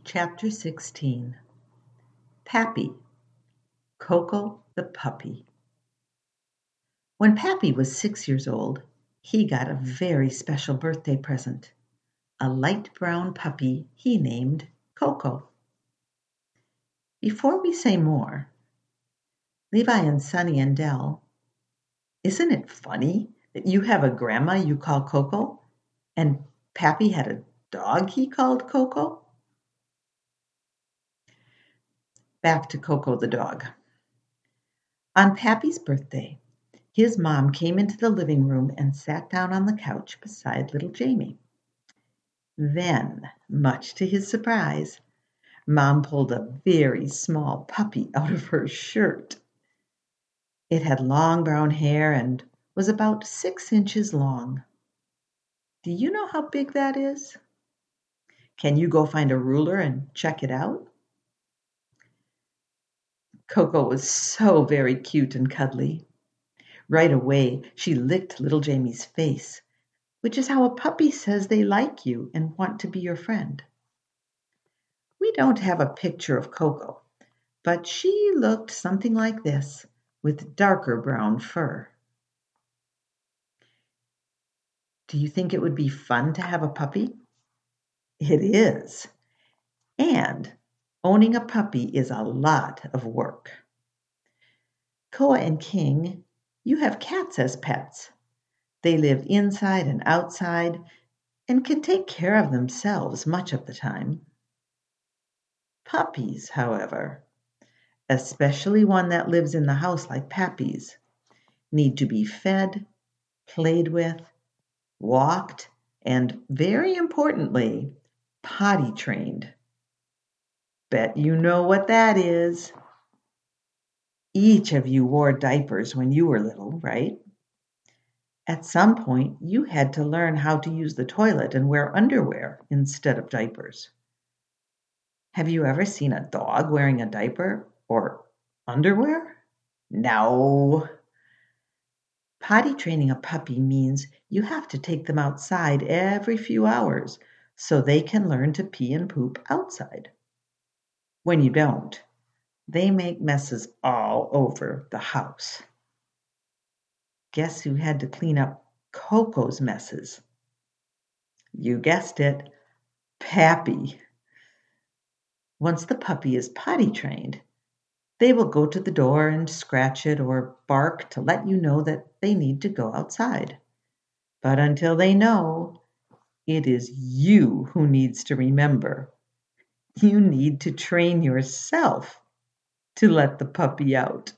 Chapter 16 Pappy, Coco the Puppy. When Pappy was 6 years old, he got a very special birthday present, a light brown puppy he named Coco. Before we say more, Levi and Sunny and Dell, isn't it funny that you have a grandma you call Coco, and Pappy had a dog he called Coco? Back to Coco the dog. On Pappy's birthday, his mom came into the living room and sat down on the couch beside little Jamie. Then, much to his surprise, Mom pulled a very small puppy out of her shirt. It had long brown hair and was about 6 inches long. Do you know how big that is? Can you go find a ruler and check it out? Coco was so very cute and cuddly. Right away, she licked little Jamie's face, which is how a puppy says they like you and want to be your friend. We don't have a picture of Coco, but she looked something like this, with darker brown fur. Do you think it would be fun to have a puppy? It is. And owning a puppy is a lot of work. Koa and King, you have cats as pets. They live inside and outside and can take care of themselves much of the time. Puppies, however, especially one that lives in the house like Pappy's, need to be fed, played with, walked, and very importantly, potty trained. Bet you know what that is. Each of you wore diapers when you were little, right? At some point, you had to learn how to use the toilet and wear underwear instead of diapers. Have you ever seen a dog wearing a diaper or underwear? No. Potty training a puppy means you have to take them outside every few hours so they can learn to pee and poop outside. When you don't, they make messes all over the house. Guess who had to clean up Coco's messes? You guessed it, Pappy. Once the puppy is potty trained, they will go to the door and scratch it or bark to let you know that they need to go outside. But until they know, it is you who needs to remember. You need to train yourself to let the puppy out.